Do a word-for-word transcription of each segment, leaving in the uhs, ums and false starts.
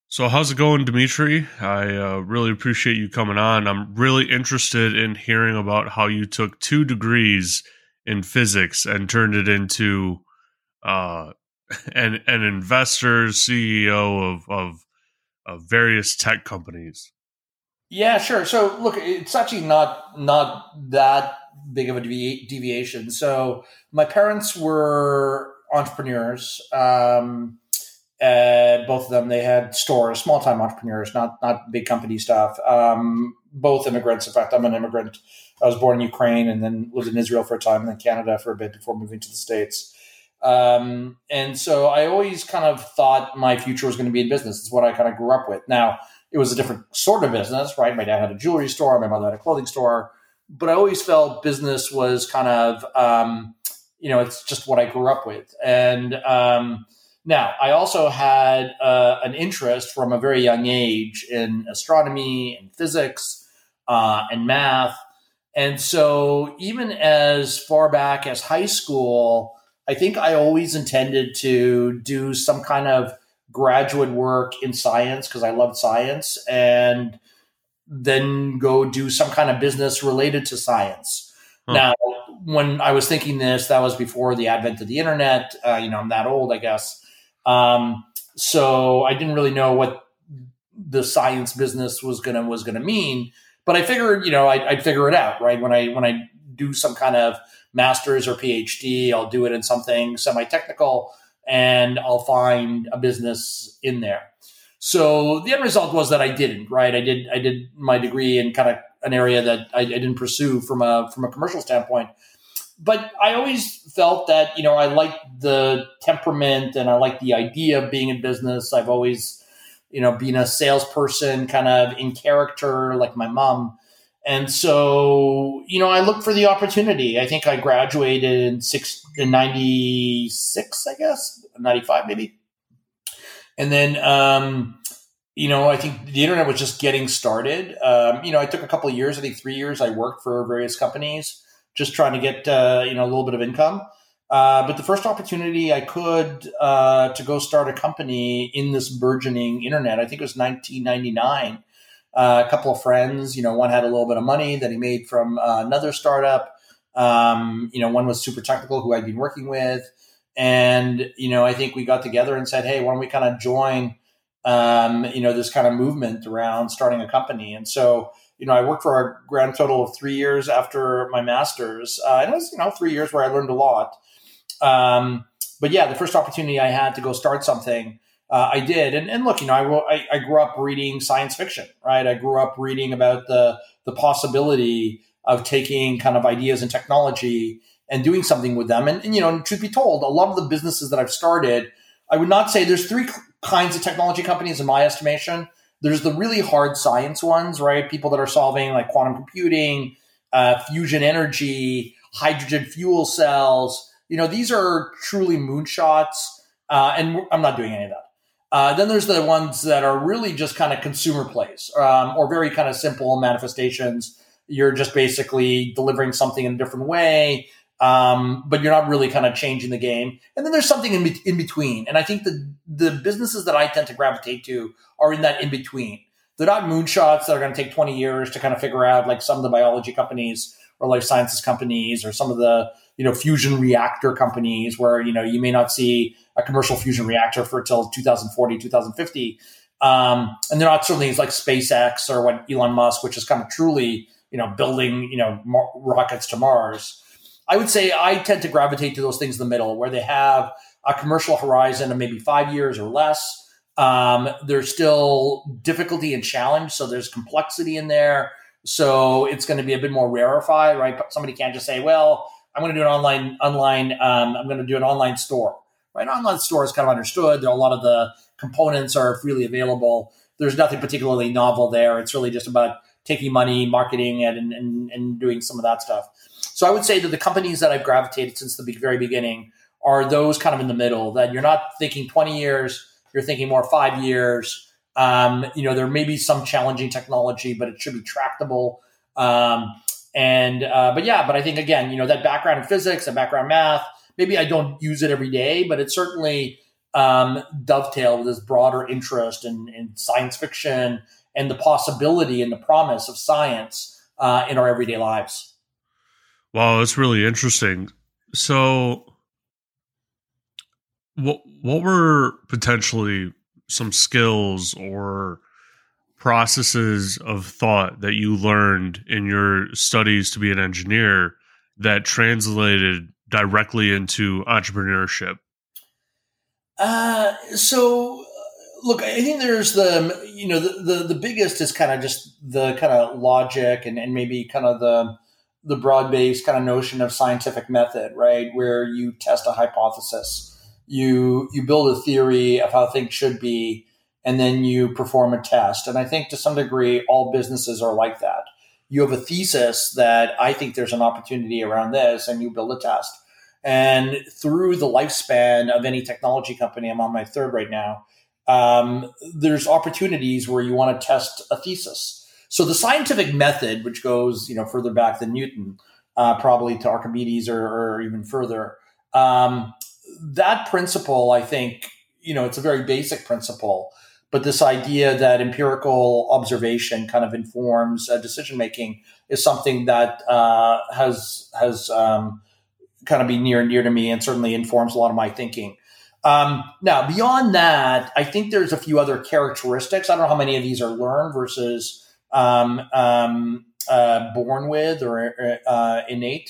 So, how's it going, Dimitri? I uh, really appreciate you coming on. I'm really interested in hearing about how you took two degrees in physics and turned it into uh, an an investor, C E O of, of of various tech companies. Yeah, sure. So look, it's actually not not that big of a devi- deviation. So my parents were entrepreneurs. Um, uh, both of them, they had stores, small time entrepreneurs, not not big company stuff. Um, both immigrants. In fact, I'm an immigrant. I was born in Ukraine and then lived in Israel for a time and then Canada for a bit before moving to the States. Um, and so I always kind of thought my future was going to be in business. It's what I kind of grew up with. Now, it was a different sort of business, right? My dad had a jewelry store, my mother had a clothing store, but I always felt business was kind of, um, you know, it's just what I grew up with. And um, now I also had uh, an interest from a very young age in astronomy and physics uh, and math. And so even as far back as high school, I think I always intended to do some kind of graduate work in science because I loved science and then go do some kind of business related to science. Huh. Now, when I was thinking this, that was before the advent of the internet. Uh, you know, I'm that old, I guess. Um, so I didn't really know what the science business was gonna was gonna mean, but I figured, you know, I'd, I'd figure it out, right? When I when I do some kind of master's or PhD, I'll do it in something semi-technical, and I'll find a business in there. So the end result was that I didn't, right? I did I did my degree in kind of an area that I, I didn't pursue from a from a commercial standpoint. But I always felt that, you know, I liked the temperament and I liked the idea of being in business. I've always, you know, been a salesperson kind of in character like my mom. And so, you know, I looked for the opportunity. I think I graduated in six in ninety-six, I guess, ninety-five maybe. And then, um, you know, I think the internet was just getting started. Um, you know, I took a couple of years, I think three years, I worked for various companies, just trying to get, uh, you know, a little bit of income. Uh, but the first opportunity I could uh, to go start a company in this burgeoning internet, I think it was nineteen ninety-nine. Uh, a couple of friends, you know, one had a little bit of money that he made from uh, another startup. Um, you know, one was super technical who I'd been working with. And, you know, I think we got together and said, hey, why don't we kind of join, um, you know, this kind of movement around starting a company. And so, you know, I worked for a grand total of three years after my master's. Uh, and it was, you know, three years where I learned a lot. Um, but yeah, the first opportunity I had to go start something, uh, I did. And, and look, you know, I, I, I grew up reading science fiction, right? I grew up reading about the, the possibility of taking kind of ideas and technology and doing something with them. And, and, you know, and truth be told, a lot of the businesses that I've started, I would not say there's three kinds of technology companies in my estimation. There's the really hard science ones, right? People that are solving like quantum computing, uh, fusion energy, hydrogen fuel cells. You know, these are truly moonshots, uh, and I'm not doing any of that. Uh, then there's the ones that are really just kind of consumer plays, um, or very kind of simple manifestations. You're just basically delivering something in a different way, um, but you're not really kind of changing the game. And then there's something in, be- in between. And I think the the businesses that I tend to gravitate to are in that in between. They're not moonshots that are going to take twenty years to kind of figure out, like some of the biology companies or life sciences companies or some of the, you know, fusion reactor companies where, you know, you may not see a commercial fusion reactor for until two thousand forty, two thousand fifty. Um, and they're not certainly like SpaceX or what Elon Musk, which is kind of truly, you know, building, you know, mar- rockets to Mars. I would say I tend to gravitate to those things in the middle where they have a commercial horizon of maybe five years or less. Um, there's still difficulty and challenge. So there's complexity in there. So it's going to be a bit more rarefied, right? But somebody can't just say, well, I'm going to do an online, online, um, I'm going to do an online store, right? An online store is kind of understood. There are a lot of the components are freely available. There's nothing particularly novel there. It's really just about taking money, marketing it, and, and, and doing some of that stuff. So I would say that the companies that I've gravitated since the very beginning are those kind of in the middle, that you're not thinking twenty years, you're thinking more five years. Um, you know, there may be some challenging technology, but it should be tractable. Um, and, uh, but yeah, but I think again, you know, that background in physics, that background in math, maybe I don't use it every day, but it certainly, um, dovetail with this broader interest in, in science fiction and the possibility and the promise of science uh, in our everyday lives. Wow, that's really interesting. So, what what were potentially some skills or processes of thought that you learned in your studies to be an engineer that translated directly into entrepreneurship? Uh, so, look, I think there's the, you know, the, the, the biggest is kind of just the kind of logic and, and maybe kind of the, the broad-based kind of notion of scientific method, right? Where you test a hypothesis, you, you build a theory of how things should be, and then you perform a test. And I think to some degree, all businesses are like that. You have a thesis that I think there's an opportunity around this, and you build a test. And through the lifespan of any technology company, I'm on my third right now, um, there's opportunities where you want to test a thesis. So the scientific method, which goes, you know, further back than Newton, uh, probably to Archimedes or, or even further, um, that principle, I think, you know, it's a very basic principle. But this idea that empirical observation kind of informs uh, decision making is something that uh, has has um, kind of been near and dear to me, and certainly informs a lot of my thinking. Um, now, beyond that, I think there's a few other characteristics. I don't know how many of these are learned versus um, um, uh, born with or uh, innate.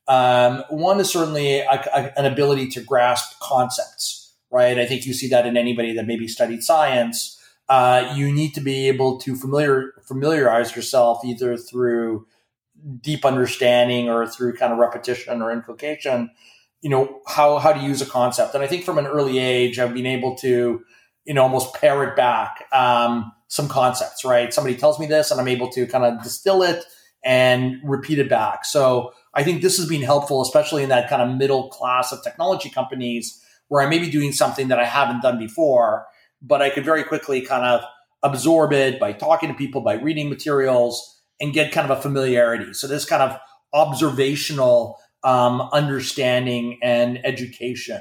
Um, one is certainly a, a, an ability to grasp concepts, right? I think you see that in anybody that maybe studied science. Uh, you need to be able to familiar, familiarize yourself either through deep understanding or through kind of repetition or inculcation, you know, how, how to use a concept. And I think from an early age, I've been able to, you know, almost parrot back um, some concepts, right? Somebody tells me this and I'm able to kind of distill it and repeat it back. So I think this has been helpful, especially in that kind of middle class of technology companies where I may be doing something that I haven't done before, but I could very quickly kind of absorb it by talking to people, by reading materials, and get kind of a familiarity. So this kind of observational um, understanding and education.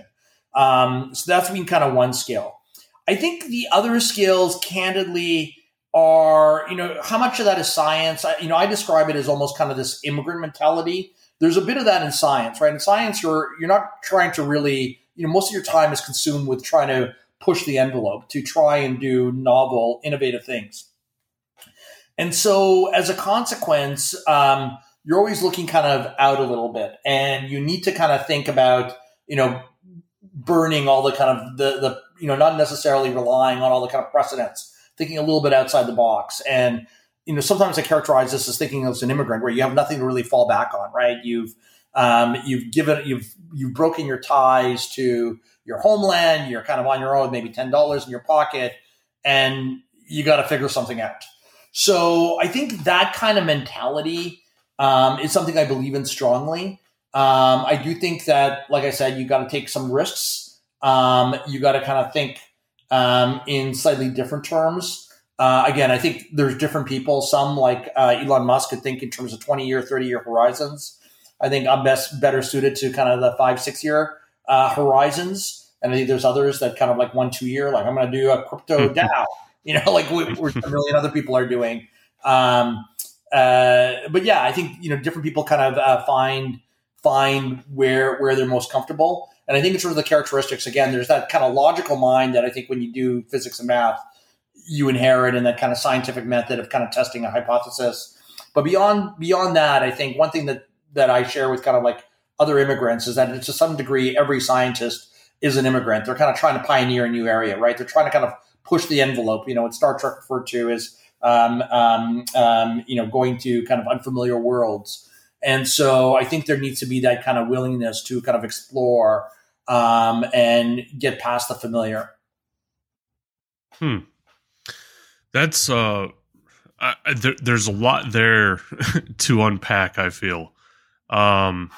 Um, so that's been kind of one skill. I think the other skills, candidly, are, you know, how much of that is science? I, you know, I describe it as almost kind of this immigrant mentality. There's a bit of that in science, right? In science, you're you're not trying to really, you know, most of your time is consumed with trying to push the envelope, to try and do novel, innovative things. And so as a consequence, um, you're always looking kind of out a little bit, and you need to kind of think about, you know, burning all the kind of the, the, you know, not necessarily relying on all the kind of precedents, thinking a little bit outside the box. And, you know, sometimes I characterize this as thinking as an immigrant where you have nothing to really fall back on, right? You've, um, you've given, you've, you've broken your ties to your homeland. You're kind of on your own, maybe ten dollars in your pocket, and you got to figure something out. So I think that kind of mentality um, is something I believe in strongly. Um, I do think that, like I said, you got to take some risks. Um, you got to kind of think um, in slightly different terms. Uh, again, I think there's different people. Some, like uh, Elon Musk, could think in terms of twenty-year, thirty-year horizons. I think I'm best better suited to kind of the five, six-year uh, horizons. And I think there's others that kind of like one, two year, like I'm going to do a crypto DAO. You know, like we, we're, a million other people are doing. Um, uh, but yeah, I think, you know, different people kind of uh, find find where where they're most comfortable. And I think it's sort of the characteristics. Again, there's that kind of logical mind that I think when you do physics and math, you inherit, in that kind of scientific method of kind of testing a hypothesis. But beyond beyond that, I think one thing that that I share with kind of like other immigrants is that to some degree, every scientist is an immigrant. They're kind of trying to pioneer a new area, right? They're trying to kind of push the envelope. You know, what Star Trek referred to as, um, um, um, you know, going to kind of unfamiliar worlds. And so I think there needs to be that kind of willingness to kind of explore um, and get past the familiar. Hmm. That's, uh, I, there, there's a lot there to unpack, I feel. Um,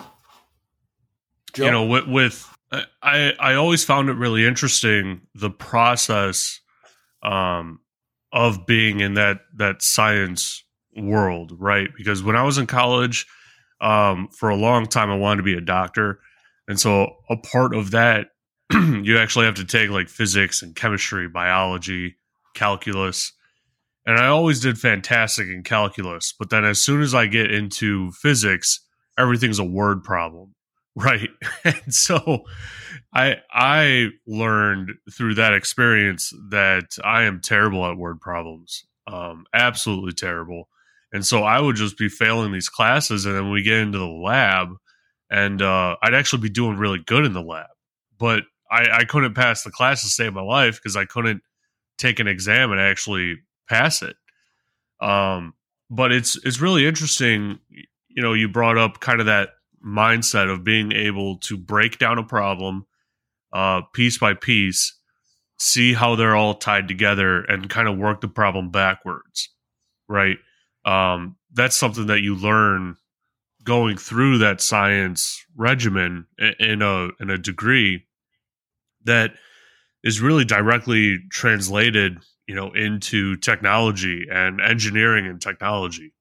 Joe? You know, with, with I, I always found it really interesting, the process um, of being in that, that science world, right? Because when I was in college, um, for a long time, I wanted to be a doctor. And so a part of that you actually have to take like physics and chemistry, biology, calculus. And I always did fantastic in calculus. But then as soon as I get into physics, everything's a word problem. Right. And so I I learned through that experience that I am terrible at word problems. Um, absolutely terrible. And so I would just be failing these classes, and then we get into the lab, and uh, I'd actually be doing really good in the lab. But I, I couldn't pass the class to save my life because I couldn't take an exam and actually pass it. Um, but it's it's really interesting. You know, you brought up kind of that mindset of being able to break down a problem uh, piece by piece, see how they're all tied together, and kind of work the problem backwards, right? Um, that's something that you learn going through that science regimen in a in a degree that is really directly translated, you know, into technology and engineering and technology.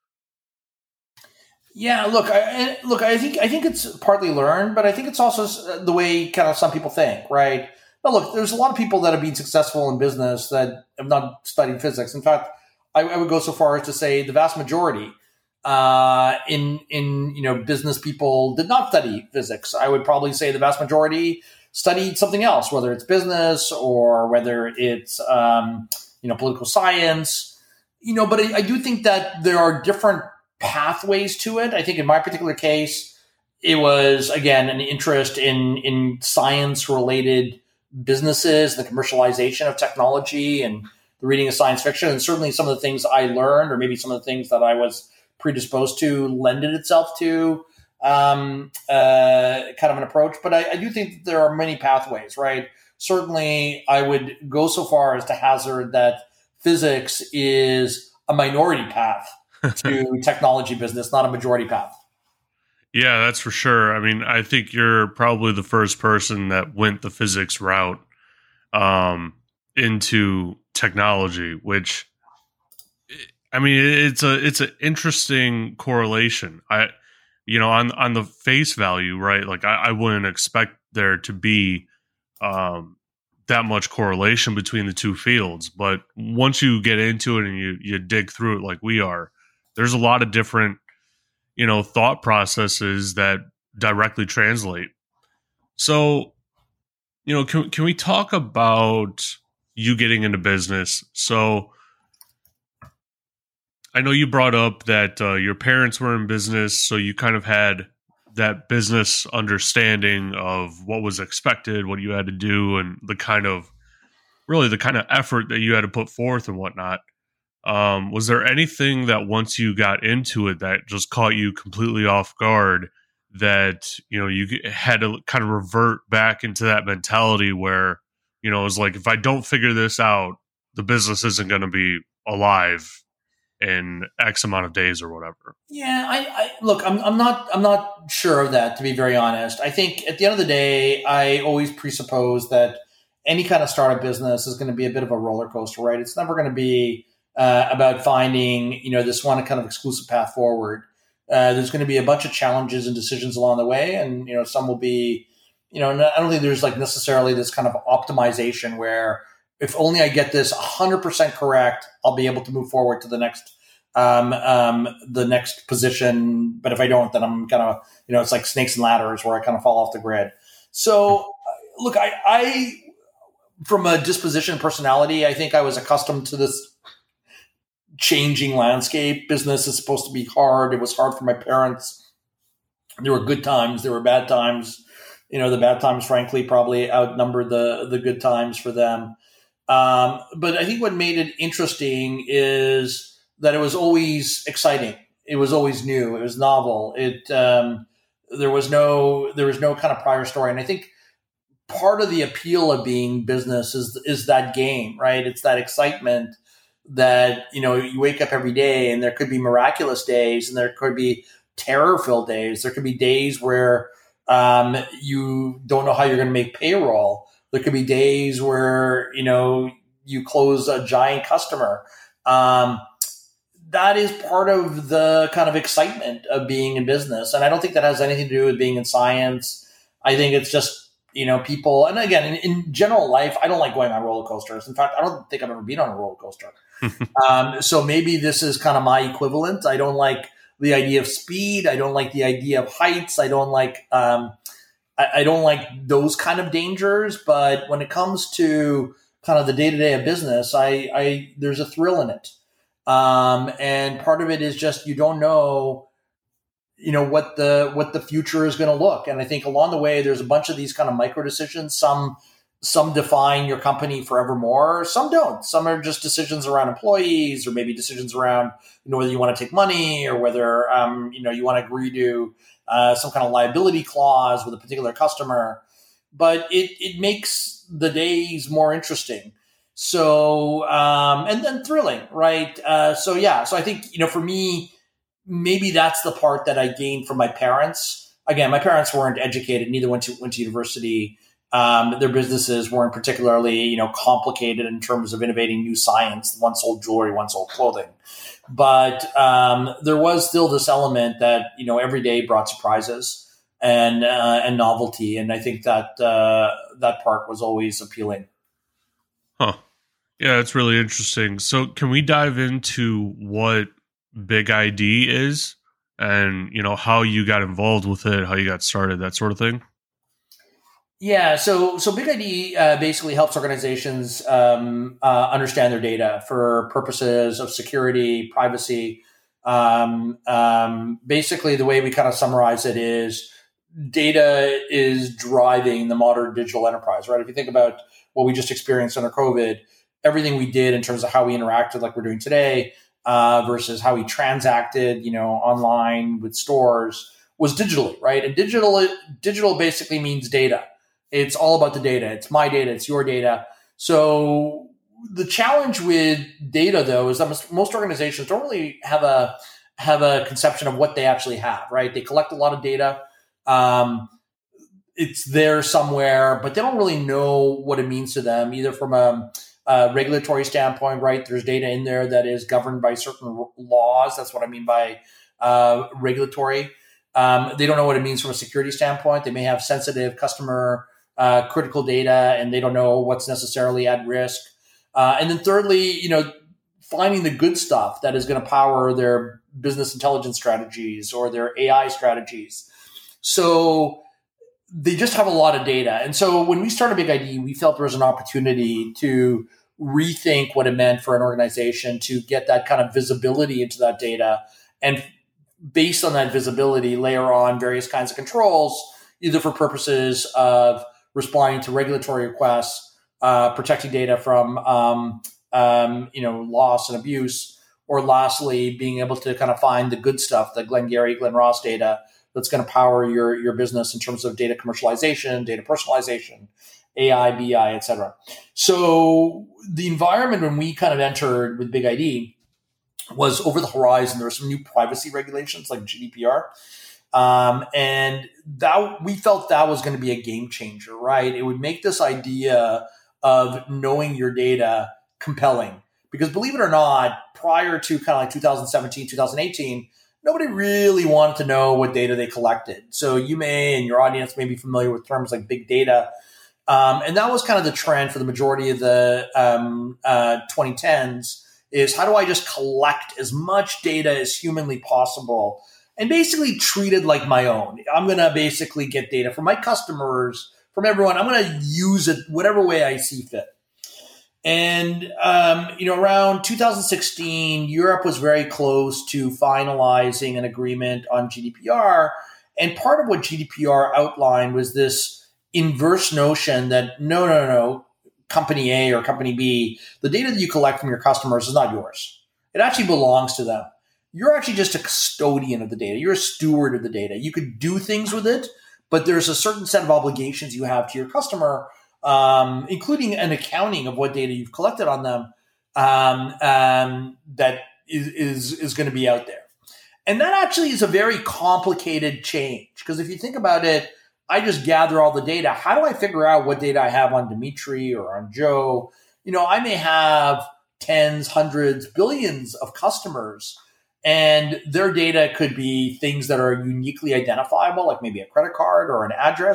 Yeah, look, I, look. I think I think it's partly learned, but I think it's also the way kind of some people think, right? But look, there's a lot of people that have been successful in business that have not studied physics. In fact, I, I would go so far as to say the vast majority uh, in in you know business people did not study physics. I would probably say the vast majority studied something else, whether it's business or whether it's um, you know political science. You know, but I, I do think that there are different pathways to it. I think in my particular case, it was, again, an interest in, in science related businesses, the commercialization of technology and the reading of science fiction. And certainly some of the things I learned, or maybe some of the things that I was predisposed to, lended itself to um, uh, kind of an approach. But I, I do think that there are many pathways, right? Certainly I would go so far as to hazard that physics is a minority path to technology business, not a majority path. Yeah, that's for sure. I mean, I think you're probably the first person that went the physics route um, into technology, which, I mean, it's a it's an interesting correlation. I, you know, on on the face value, right? Like, I, I wouldn't expect there to be um, that much correlation between the two fields, but once you get into it and you you dig through it like we are, there's a lot of different, you know, thought processes that directly translate. So, you know, can can we talk about you getting into business? So, I know you brought up that uh, your parents were in business, so you kind of had that business understanding of what was expected, what you had to do, and the kind of, really the kind of effort that you had to put forth and whatnot. Um, was there anything that once you got into it that just caught you completely off guard, that, you know, you had to kind of revert back into that mentality where, you know, it was like, if I don't figure this out, the business isn't going to be alive in X amount of days or whatever? Yeah, I, I look, I'm, I'm not, I'm not sure of that, to be very honest. I think at the end of the day, I always presuppose that any kind of startup business is going to be a bit of a roller coaster, right? It's never going to be Uh, about finding, you know, this one kind of exclusive path forward. Uh, there's going to be a bunch of challenges and decisions along the way. And, you know, some will be, you know, I don't think there's like necessarily this kind of optimization where if only I get this one hundred percent correct, I'll be able to move forward to the next, um, um, the next position. But if I don't, then I'm kind of, you know, it's like snakes and ladders where I kind of fall off the grid. So look, I, I, from a disposition personality, I think I was accustomed to this changing landscape. Business is supposed to be hard. It was hard for my parents. There were good times. There were bad times. You know, the bad times, frankly, probably outnumbered the, the good times for them. Um, but I think what made it interesting is that it was always exciting. It was always new. It was novel. It, um, there was no, there was no kind of prior story. And I think part of the appeal of being business is, is that game, right? It's that excitement that, you know, you wake up every day and there could be miraculous days and there could be terror-filled days. There could be days where um, you don't know how you're going to make payroll. There could be days where, you know, you close a giant customer. Um, that is part of the kind of excitement of being in business. And I don't think that has anything to do with being in science. I think it's just, You know, people, and again, in, in general life, I don't like going on roller coasters. In fact, I don't think I've ever been on a roller coaster. um, so maybe this is kind of my equivalent. I don't like the idea of speed. I don't like the idea of heights. I don't like, um, I, I don't like those kind of dangers. But when it comes to kind of the day to day of business, I, I, there's a thrill in it. Um, and part of it is just, you don't know, you know, what the, what the future is going to look. And I think along the way, there's a bunch of these kind of micro decisions. Some, some define your company forevermore. Some don't. Some are just decisions around employees, or maybe decisions around, you know, whether you want to take money, or whether, um, you know, you want to agree to, uh, some kind of liability clause with a particular customer. But it, it makes the days more interesting. So, um, and then thrilling, right? Uh, so yeah, so I think, you know, for me, maybe that's the part that I gained from my parents. Again, my parents weren't educated, neither went to, went to university. Um, their businesses weren't particularly, you know, complicated in terms of innovating new science. One sold jewelry, one sold clothing. But, um, there was still this element that, you know, every day brought surprises and, uh, and novelty. And I think that, uh, that part was always appealing. Huh. Yeah, it's really interesting. So can we dive into what Big I D is, and, you know, how you got involved with it, how you got started, that sort of thing? Yeah, so so Big I D uh, basically helps organizations um, uh, understand their data for purposes of security, privacy. Um, um, basically, the way we kind of summarize it is data is driving the modern digital enterprise, right? If you think about what we just experienced under COVID, everything we did in terms of how we interacted, like we're doing today, uh, versus how we transacted, you know, online with stores, was digitally, right? And digital digital basically means data. It's all about the data. It's my data. It's your data. So the challenge with data, though, is that most, most organizations don't really have a have a conception of what they actually have, right? They collect a lot of data. Um, it's there somewhere, but they don't really know what it means to them, either from a, a regulatory standpoint, right? There's data in there that is governed by certain laws. That's what I mean by uh, regulatory. Um, they don't know what it means from a security standpoint. They may have sensitive customer uh, critical data, and they don't know what's necessarily at risk. Uh, and then thirdly, you know, finding the good stuff that is going to power their business intelligence strategies or their A I strategies. So they just have a lot of data. And so when we started Big I D, we felt there was an opportunity to rethink what it meant for an organization to get that kind of visibility into that data, and based on that visibility, layer on various kinds of controls, either for purposes of responding to regulatory requests, uh, protecting data from um, um, you know, loss and abuse, or lastly, being able to kind of find the good stuff, the Glengarry, Glen Ross data that's going to power your, your business in terms of data commercialization, data personalization, A I, B I, et cetera. So the environment when we kind of entered with Big I D was over the horizon. There were some new privacy regulations like G D P R. Um, and that we felt that was going to be a game changer, right? It would make this idea of knowing your data compelling. Because believe it or not, prior to kind of like two thousand seventeen, two thousand eighteen, nobody really wanted to know what data they collected. So you may, and your audience may be familiar with terms like big data. Um, and that was kind of the trend for the majority of the um, uh, twenty tens, is how do I just collect as much data as humanly possible and basically treat it like my own. I'm going to basically get data from my customers, from everyone. I'm going to use it whatever way I see fit. And, um, you know, around two thousand sixteen, Europe was very close to finalizing an agreement on G D P R. And part of what G D P R outlined was this inverse notion that no, no, no, no, company A or company B, the data that you collect from your customers is not yours. It actually belongs to them. You're actually just a custodian of the data. You're a steward of the data. You could do things with it, but there's a certain set of obligations you have to your customer, um, including an accounting of what data you've collected on them, um, um, that is, is, is going to be out there. And that actually is a very complicated change, because if you think about it, I just gather all the data. How do I figure out what data I have on Dimitri or on Joe? You know, I may have tens, hundreds, billions of customers, and their data could be things that are uniquely identifiable, like maybe a credit card or an address.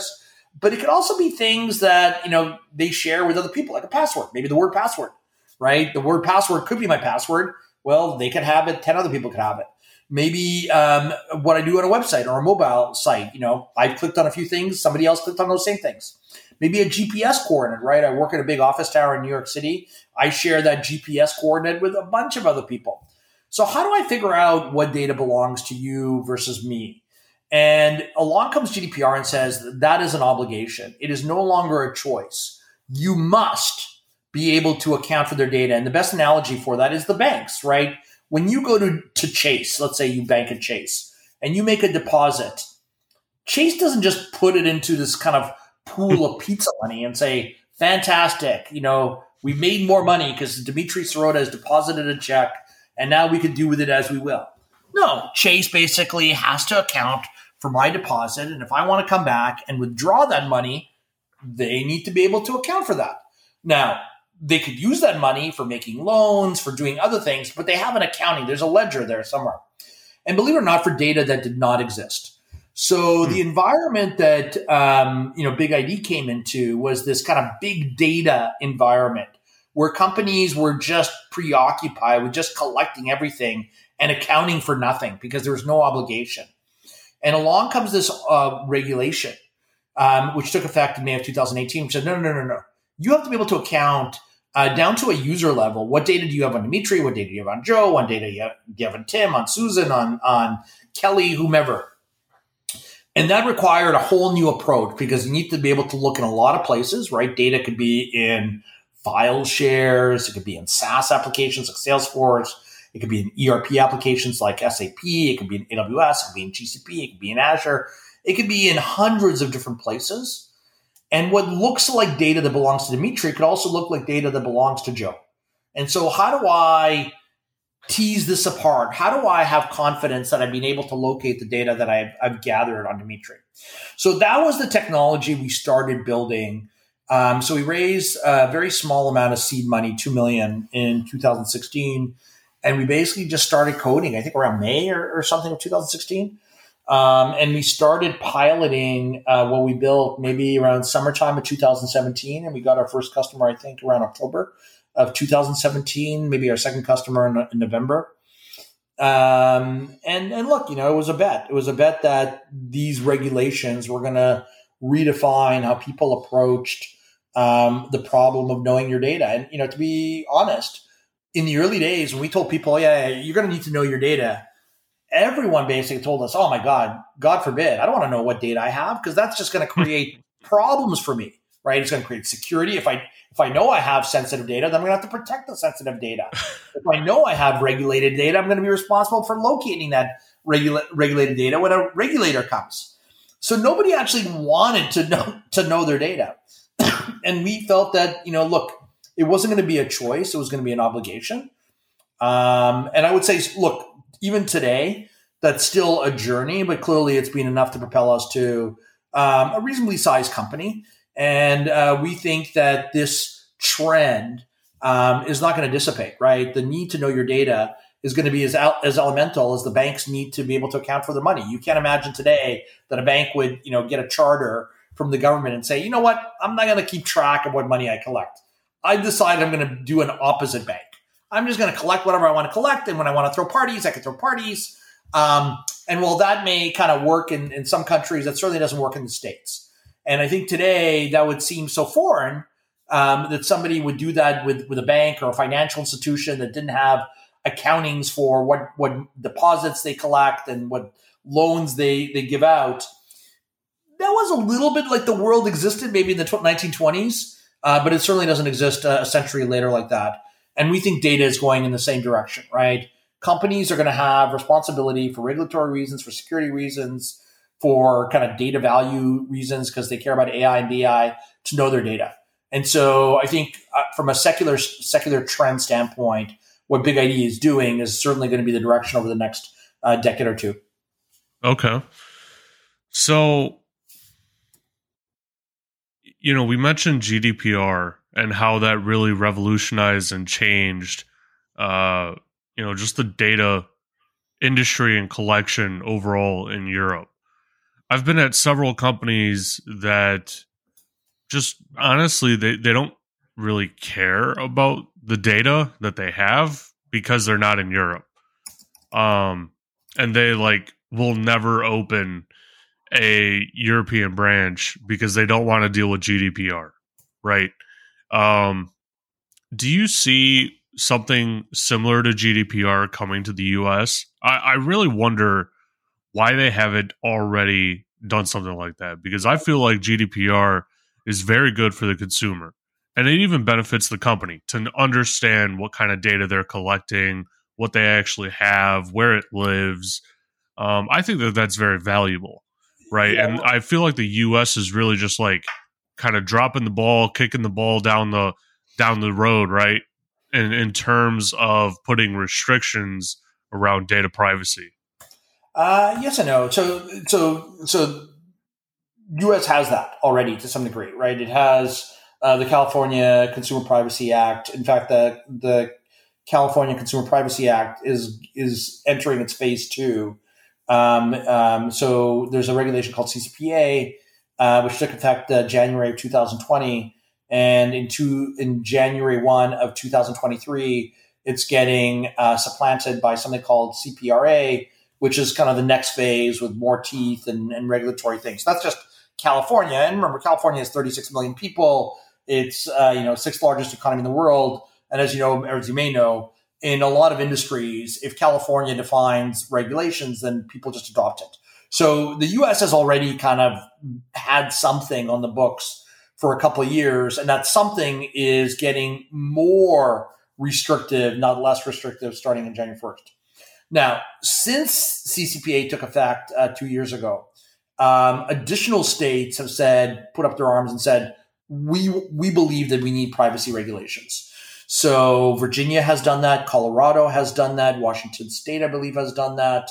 But it could also be things that, you know, they share with other people, like a password, maybe the word password, right? The word password could be my password. Well, they could have it. ten other people could have it. Maybe um, what I do on a website or a mobile site, you know, I clicked on a few things. Somebody else clicked on those same things. Maybe a G P S coordinate, right? I work at a big office tower in New York City. I share that G P S coordinate with a bunch of other people. So how do I figure out what data belongs to you versus me? And along comes G D P R and says that is an obligation. It is no longer a choice. You must be able to account for their data. And the best analogy for that is the banks, right? When you go to, to Chase, let's say you bank at Chase, and you make a deposit, Chase doesn't just put it into this kind of pool of pizza money and say, fantastic, you know, we made more money because Dmitry Sirota has deposited a check and now we can do with it as we will. No, Chase basically has to account for my deposit. And if I want to come back and withdraw that money, they need to be able to account for that. Now, they could use that money for making loans, for doing other things, but they have an accounting. There's a ledger there somewhere. And believe it or not, for data that did not exist. So hmm. the environment that um, you know Big I D came into was this kind of big data environment where companies were just preoccupied with just collecting everything and accounting for nothing because there was no obligation. And along comes this uh, regulation, um, which took effect in May of two thousand eighteen, which said, no, no, no, no, no. You have to be able to account uh, down to a user level. What data do you have on Dmitry? What data do you have on Joe? What data do you have, do you have on Tim, on Susan, on, on Kelly, whomever? And that required a whole new approach because you need to be able to look in a lot of places, right? Data could be in file shares. It could be in SaaS applications like Salesforce. It could be in E R P applications like S A P. It could be in A W S. It could be in G C P. It could be in Azure. It could be in hundreds of different places. And what looks like data that belongs to Dmitry could also look like data that belongs to Joe. And so how do I tease this apart? How do I have confidence that I've been able to locate the data that I've, I've gathered on Dmitry? So that was the technology we started building. Um, so we raised a very small amount of seed money, two million dollars in two thousand sixteen. And we basically just started coding, I think around May or, or something of two thousand sixteen. Um, and we started piloting uh, what we built maybe around summertime of two thousand seventeen. And we got our first customer, I think, around October of two thousand seventeen, maybe our second customer in, in November. Um, and, and look, you know, it was a bet. It was a bet that these regulations were going to redefine how people approached um, the problem of knowing your data. And, you know, to be honest, in the early days, when we told people, yeah, you're going to need to know your data, everyone basically told us, oh my God, God forbid, I don't want to know what data I have because that's just going to create problems for me, right? It's going to create security. If I if I know I have sensitive data, then I'm going to have to protect the sensitive data. If I know I have regulated data, I'm going to be responsible for locating that regula- regulated data when a regulator comes. So nobody actually wanted to know to know their data. And we felt that, you know, look, it wasn't going to be a choice. It was going to be an obligation. Um, and I would say, look, even today, that's still a journey, but clearly it's been enough to propel us to um, a reasonably sized company. And uh, we think that this trend um, is not going to dissipate, right? The need to know your data is going to be as, as elemental as the banks need to be able to account for their money. You can't imagine today that a bank would, you know, get a charter from the government and say, you know what, I'm not going to keep track of what money I collect. I've decided I'm going to do an opposite bank. I'm just going to collect whatever I want to collect. And when I want to throw parties, I can throw parties. Um, and while that may kind of work in, in some countries, that certainly doesn't work in the States. And I think today that would seem so foreign um, that somebody would do that with, with a bank or a financial institution that didn't have accountings for what, what deposits they collect and what loans they, they give out. That was a little bit like the world existed maybe in the nineteen twenties, uh, but it certainly doesn't exist uh, a century later like that. And we think data is going in the same direction, right? Companies are going to have responsibility for regulatory reasons, for security reasons, for kind of data value reasons, because they care about A I and B I to know their data. And so I think uh, from a secular secular trend standpoint, what Big I D is doing is certainly going to be the direction over the next uh, decade or two. Okay. So, you know, we mentioned G D P R and how that really revolutionized and changed, uh, you know, just the data industry and collection overall in Europe. I've been at several companies that just honestly, they, they don't really care about the data that they have because they're not in Europe. Um, and they like will never open a European branch because they don't want to deal with G D P R, right? Um, do you see something similar to G D P R coming to the U S? I, I really wonder why they haven't already done something like that, because I feel like G D P R is very good for the consumer, and it even benefits the company to understand what kind of data they're collecting, what they actually have, where it lives. Um, I think that that's very valuable, right? Yeah. And I feel like the U S is really just like kind of dropping the ball, kicking the ball down the down the road, right? In in terms of putting restrictions around data privacy. Uh, yes and no. So, so, so, U S has that already to some degree, right? It has uh, the California Consumer Privacy Act. In fact, the the California Consumer Privacy Act is is entering its phase two. Um, um, so, there's a regulation called C C P A, uh, which took effect uh, January of two thousand twenty, and in two, in January first of two thousand twenty-three, it's getting uh, supplanted by something called C P R A, which is kind of the next phase with more teeth and, and regulatory things. So that's just California. And remember, California has thirty-six million people. It's, uh, you know, sixth largest economy in the world. And as you know, as you may know, in a lot of industries, if California defines regulations, then people just adopt it. So the U S has already kind of had something on the books for a couple of years. And that something is getting more restrictive, not less restrictive, starting on January first. Now, since C C P A took effect uh, two years ago, um, additional states have said, put up their arms and said, we we believe that we need privacy regulations. So Virginia has done that. Colorado has done that. Washington State, I believe, has done that.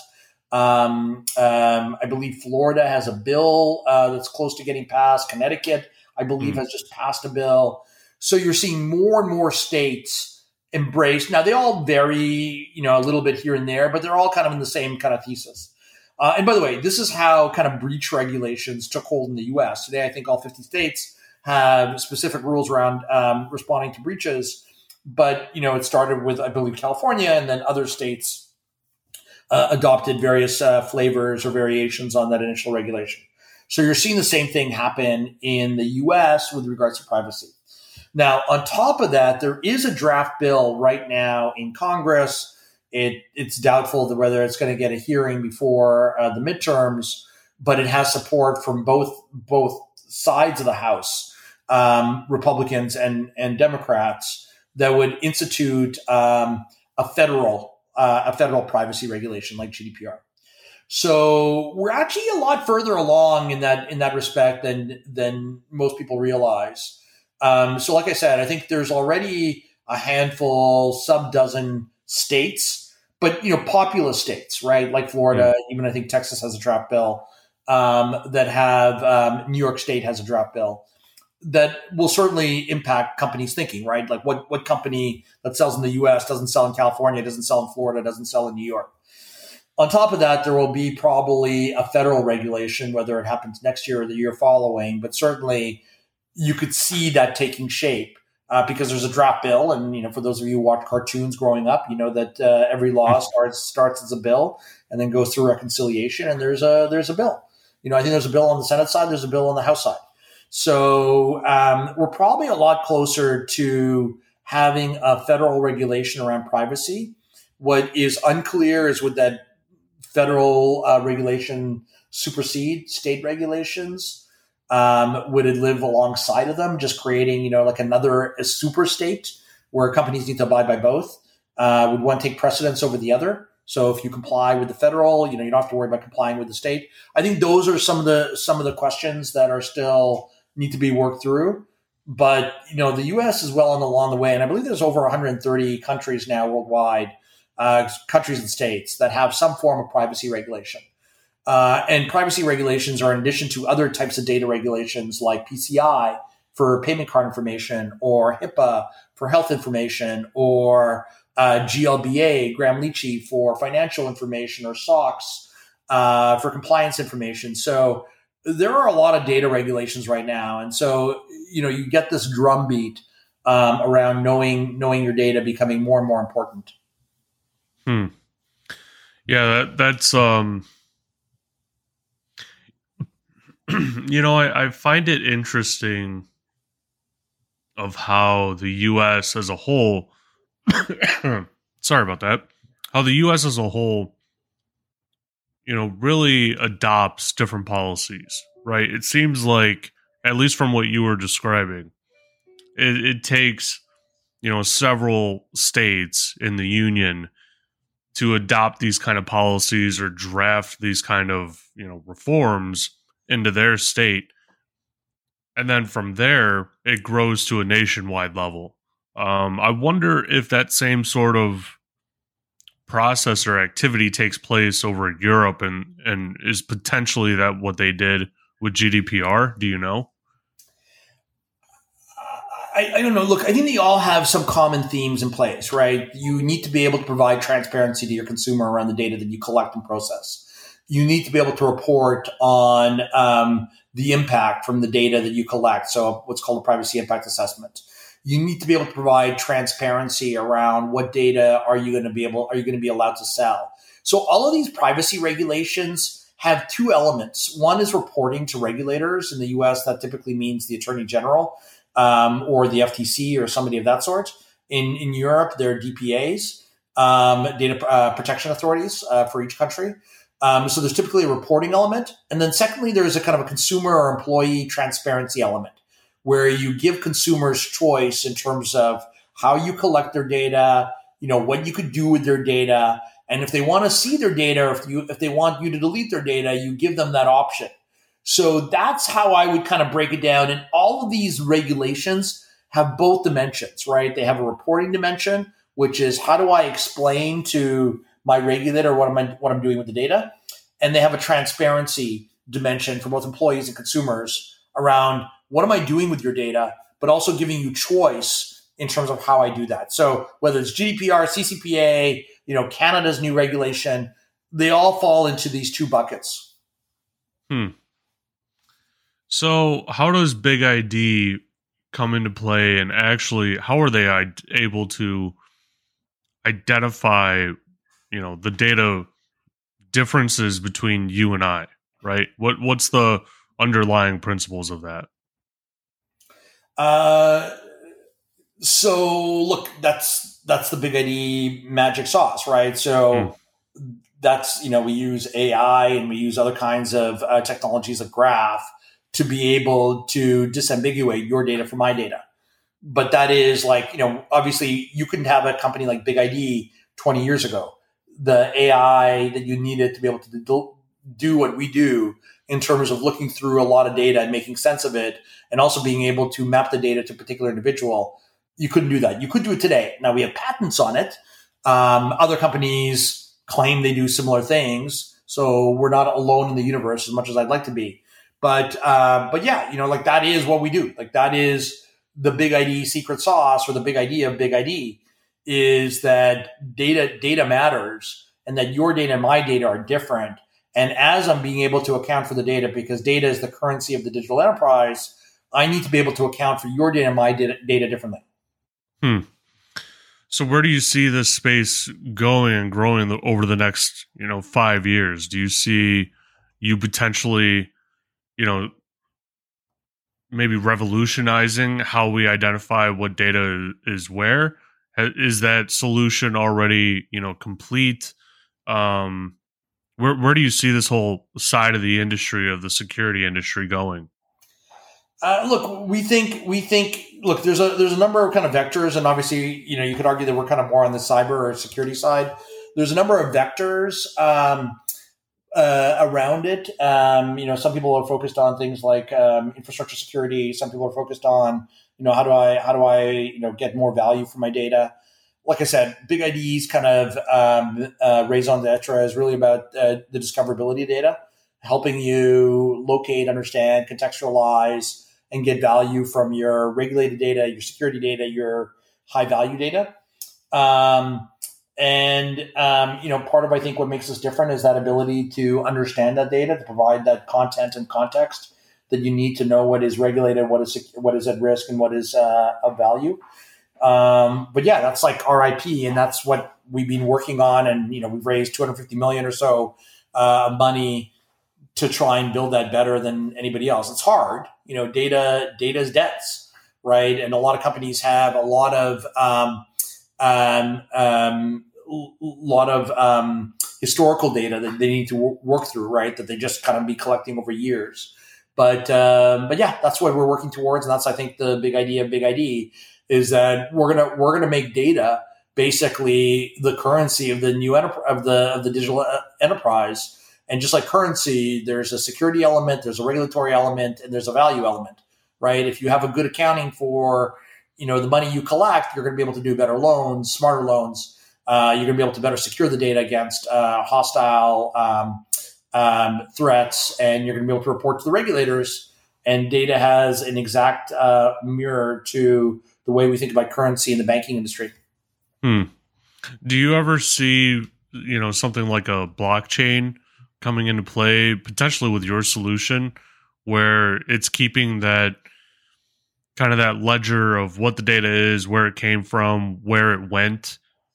Um, um, I believe Florida has a bill uh, that's close to getting passed. Connecticut, I believe, mm. has just passed a bill. So you're seeing more and more states embrace. Now, they all vary, you know, a little bit here and there, but they're all kind of in the same kind of thesis. Uh, and by the way, this is how kind of breach regulations took hold in the U S. Today, I think all fifty states have specific rules around um, responding to breaches. But, you know, it started with, I believe, California, and then other states uh, adopted various uh, flavors or variations on that initial regulation. So you're seeing the same thing happen in the U S with regards to privacy. Now, on top of that, there is a draft bill right now in Congress. It, it's doubtful that whether it's going to get a hearing before uh, the midterms, but it has support from both both sides of the House, um, Republicans and, and Democrats, that would institute um, a federal uh, a federal privacy regulation like G D P R. So we're actually a lot further along in that in that respect than than most people realize. Um, so, like I said, I think there's already a handful, sub dozen states, but you know, populous states, right? Like Florida, mm. even I think Texas has a draft bill um, that have um, New York State has a draft bill that will certainly impact companies' thinking, right? Like what what company that sells in the U S doesn't sell in California, doesn't sell in Florida, doesn't sell in New York. On top of that, there will be probably a federal regulation, whether it happens next year or the year following, but certainly you could see that taking shape uh, because there's a draft bill. And, you know, for those of you who watched cartoons growing up, you know that uh, every law starts starts as a bill and then goes through reconciliation. And there's a there's a bill. You know, I think there's a bill on the Senate side. There's a bill on the House side. So um, we're probably a lot closer to having a federal regulation around privacy. What is unclear is would that federal uh, regulation supersede state regulations? Um, would it live alongside of them, just creating, you know, like another a super state where companies need to abide by both? Uh, would one take precedence over the other? So if you comply with the federal, you know, you don't have to worry about complying with the state. I think those are some of the some of the questions that are still need to be worked through. But, you know, the U S is well on along the way. And I believe there's over one hundred thirty countries now worldwide, uh, countries and states that have some form of privacy regulation. Uh, and privacy regulations are in addition to other types of data regulations like P C I for payment card information, or HIPAA for health information, or uh, G L B A, Gramm-Leachy for financial information, or SOX uh, for compliance information. So there are a lot of data regulations right now. And so, you know, you get this drumbeat um, around knowing knowing your data becoming more and more important. Hmm. Yeah, that, that's, um, you know, I, I find it interesting of how the U S as a whole, sorry about that, how the U S as a whole, you know, really adopts different policies, right? It seems like, at least from what you were describing, it, it takes, you know, several states in the union to adopt these kind of policies or draft these kind of, you know, reforms into their state. And then from there, it grows to a nationwide level. Um, I wonder if that same sort of process or activity takes place over in Europe, and, and is potentially that what they did with G D P R? Do you know? I, I don't know. Look, I think they all have some common themes in place, right? You need to be able to provide transparency to your consumer around the data that you collect and process. You need to be able to report on um, the impact from the data that you collect. So what's called a privacy impact assessment. You need to be able to provide transparency around what data are you going to be able, are you going to be allowed to sell? So all of these privacy regulations have two elements. One is reporting to regulators. In the U S, that typically means the Attorney General. Um, or the F T C or somebody of that sort. In in Europe, there are D P As, um, data uh, protection authorities uh, for each country. Um, so there's typically a reporting element. And then secondly, there's a kind of a consumer or employee transparency element where you give consumers choice in terms of how you collect their data, you know, what you could do with their data. And if they want to see their data, or if you if they want you to delete their data, you give them that option. So that's how I would kind of break it down. And all of these regulations have both dimensions, right? They have a reporting dimension, which is how do I explain to my regulator what am I, what I'm doing with the data? And they have a transparency dimension for both employees and consumers around what am I doing with your data, but also giving you choice in terms of how I do that. So whether it's G D P R, C C P A, you know, Canada's new regulation, they all fall into these two buckets. Hmm. So how does Big I D come into play, and actually how are they able to identify, you know, the data differences between you and I, right? What what's the underlying principles of that? Uh, so look, that's that's the Big I D magic sauce, right? So hmm. that's, you know, we use A I and we use other kinds of uh, technologies like graph to be able to disambiguate your data from my data. But that is like, you know, obviously you couldn't have a company like Big I D twenty years ago. The A I that you needed to be able to do, do what we do in terms of looking through a lot of data and making sense of it, and also being able to map the data to a particular individual, you couldn't do that. You could do it today. Now we have patents on it. Um, other companies claim they do similar things. So we're not alone in the universe as much as I'd like to be. But, uh, but yeah, you know, like that is what we do. Like that is the Big I D secret sauce, or the big idea of Big I D, is that data, data matters, and that your data and my data are different. And as I'm being able to account for the data, because data is the currency of the digital enterprise, I need to be able to account for your data and my data, data differently. Hmm. So where do you see this space going and growing over the next, you know, five years? Do you see you potentially, you know, maybe revolutionizing how we identify what data is where? Is that solution already, you know, complete? Um, where where do you see this whole side of the industry, of the security industry, going? Uh, look, we think we think. Look, there's a there's a number of kind of vectors, and obviously, you know, you could argue that we're kind of more on the cyber or security side. There's a number of vectors um, uh, around it. Um, you know, some people are focused on things like um, infrastructure security. Some people are focused on, you know, how do I how do I you know get more value for my data. Like I said, Big I D's kind of um, uh, raison d'etre is really about uh, the discoverability of data, helping you locate, understand, contextualize, and get value from your regulated data, your security data, your high value data. Um, And, um, you know, part of, I think, what makes us different is that ability to understand that data, to provide that content and context that you need to know what is regulated, what is what is at risk, and what is uh, of value. Um, but yeah, that's like our I P, and that's what we've been working on. And, you know, we've raised two hundred fifty million or so uh, money to try and build that better than anybody else. It's hard, you know, data, data is dense, right? And a lot of companies have a lot of, um, um, um, lot of um, historical data that they need to w- work through, right? That they just kind of be collecting over years. But um, but yeah, that's what we're working towards, and that's, I think, the big idea of Big I D is that we're gonna we're gonna make data basically the currency of the new enter- of the of the digital enterprise. And just like currency, there's a security element, there's a regulatory element, and there's a value element, right? If you have a good accounting for, you know, the money you collect, you're going to be able to do better loans, smarter loans. Uh, you're going to be able to better secure the data against uh, hostile um, um, threats, and you're going to be able to report to the regulators. And data has an exact uh, mirror to the way we think about currency in the banking industry. Hmm. Do you ever see, you know, something like a blockchain coming into play potentially with your solution, where it's keeping that kind of that ledger of what the data is, where it came from, where it went?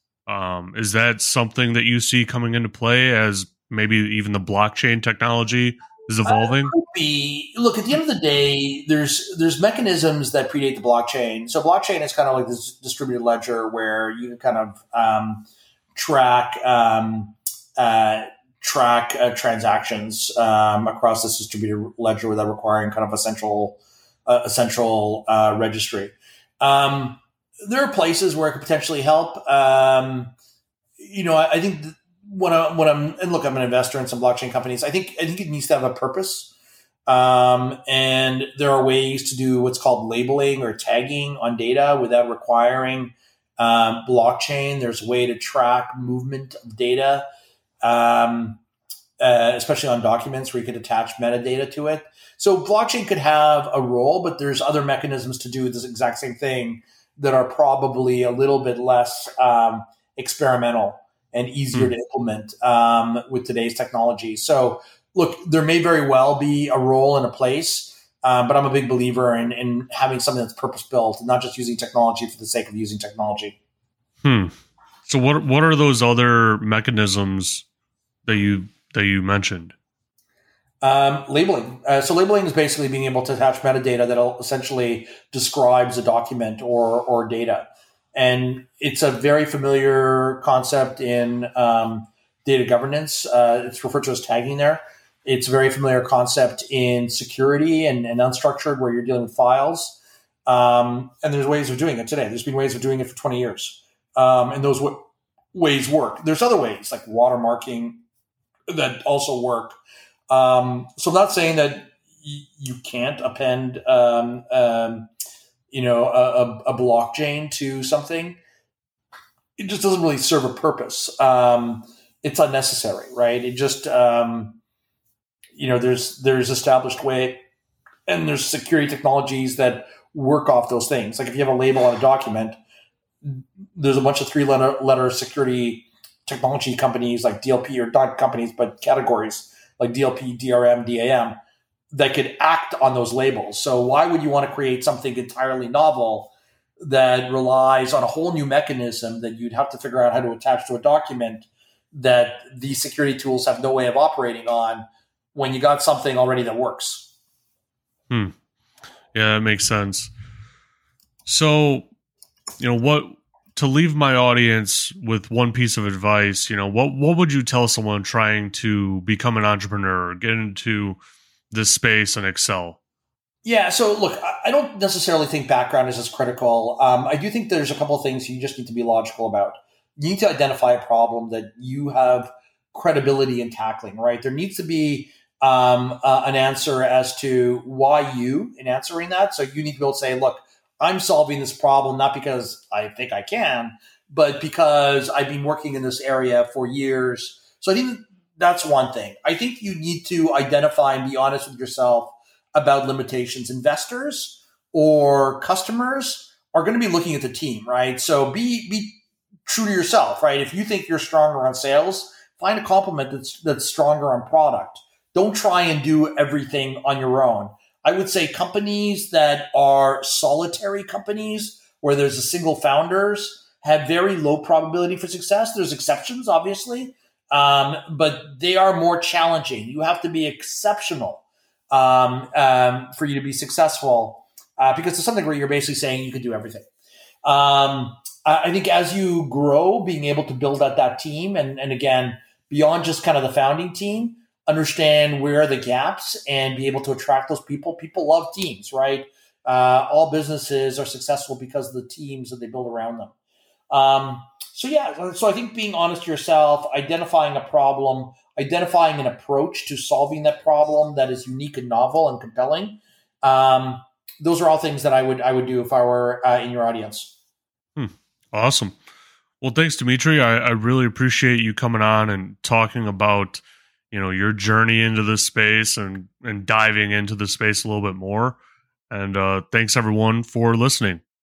Um, is that something that you see coming into play as maybe even the blockchain technology is evolving? Uh, be, look, at the end of the day, there's there's mechanisms that predate the blockchain. So blockchain is kind of like this distributed ledger where you can kind of um, track um, uh, track uh, transactions um, across this distributed ledger without requiring kind of a central uh, a central uh, registry. Um, there are places where it could potentially help. Um, you know, I, I think th- when, I, when I'm and look, I'm an investor in some blockchain companies. I think I think it needs to have a purpose, um, and there are ways to do what's called labeling or tagging on data without requiring um, blockchain. There's a way to track movement of data. Um, uh, especially on documents where you could attach metadata to it. So blockchain could have a role, but there's other mechanisms to do this exact same thing that are probably a little bit less um, experimental and easier mm. to implement um, with today's technology. So look, there may very well be a role and a place, uh, but I'm a big believer in, in having something that's purpose-built and not just using technology for the sake of using technology. Hmm. So what what are those other mechanisms that you that you mentioned? Um, labeling. Uh, so labeling is basically being able to attach metadata that essentially describes a document or or data, and it's a very familiar concept in um, data governance. Uh, it's referred to as tagging there. It's a very familiar concept in security and, and unstructured, where you're dealing with files. Um, and there's ways of doing it today. There's been ways of doing it for twenty years, um, and those w- ways work. There's other ways like watermarking that also work. Um, so I'm not saying that y- you can't append, um, um, you know, a, a blockchain to something. It just doesn't really serve a purpose. Um, it's unnecessary, right? It just, um, you know, there's there's established way, and there's security technologies that work off those things. Like if you have a label on a document, there's a bunch of three letter letter security technology companies like D L P, or not companies, but categories like D L P, D R M, D A M, that could act on those labels. So why would you want to create something entirely novel that relies on a whole new mechanism that you'd have to figure out how to attach to a document that these security tools have no way of operating on when you got something already that works? Hmm. Yeah, that makes sense. So, you know, what to leave my audience with one piece of advice, you know, what what would you tell someone trying to become an entrepreneur, or get into this space and excel? Yeah, so look, I don't necessarily think background is as critical. Um, I do think there's a couple of things you just need to be logical about. You need to identify a problem that you have credibility in tackling, right? There needs to be um, uh, an answer as to why you in answering that. So you need to be able to say, look, I'm solving this problem not because I think I can, but because I've been working in this area for years. So I think that's one thing. I think you need to identify and be honest with yourself about limitations. Investors or customers are going to be looking at the team, right? So be be true to yourself, right? If you think you're stronger on sales, find a complement that's that's stronger on product. Don't try and do everything on your own. I would say companies that are solitary companies where there's a single founders have very low probability for success. There's exceptions, obviously, um, but they are more challenging. You have to be exceptional um, um, for you to be successful uh, because to some degree, you're basically saying you can do everything. Um, I think as you grow, being able to build out that team and, and again, beyond just kind of the founding team, understand where are the gaps and be able to attract those people. People love teams, right? Uh, all businesses are successful because of the teams that they build around them. Um, so yeah, so I think being honest to yourself, identifying a problem, identifying an approach to solving that problem that is unique and novel and compelling. Um, those are all things that I would I would do if I were uh, in your audience. Hmm. Awesome. Well, thanks, Dimitri. I, I really appreciate you coming on and talking about, you know, your journey into this space and, and diving into the space a little bit more. And uh, thanks, everyone, for listening.